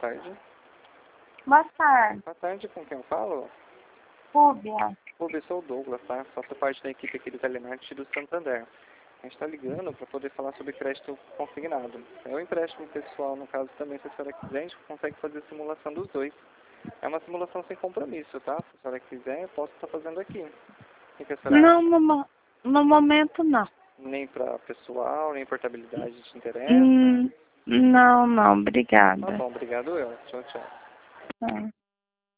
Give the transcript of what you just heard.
tarde. Boa tarde. Boa tarde, com quem eu falo? Rúbia. Rubens, sou o Douglas, tá? Faço parte da equipe aqui do telemarketing do Santander. A gente está ligando para poder falar sobre crédito consignado. É o empréstimo pessoal, no caso também, se a senhora quiser, a gente consegue fazer a simulação dos dois. É uma simulação sem compromisso, tá? Se a senhora quiser, eu posso estar fazendo aqui. O que a senhora acha? Não, no momento não. Nem para pessoal, nem portabilidade te interessa? Não, Tá obrigada. bom, obrigado eu. Tchau, tchau. Tá.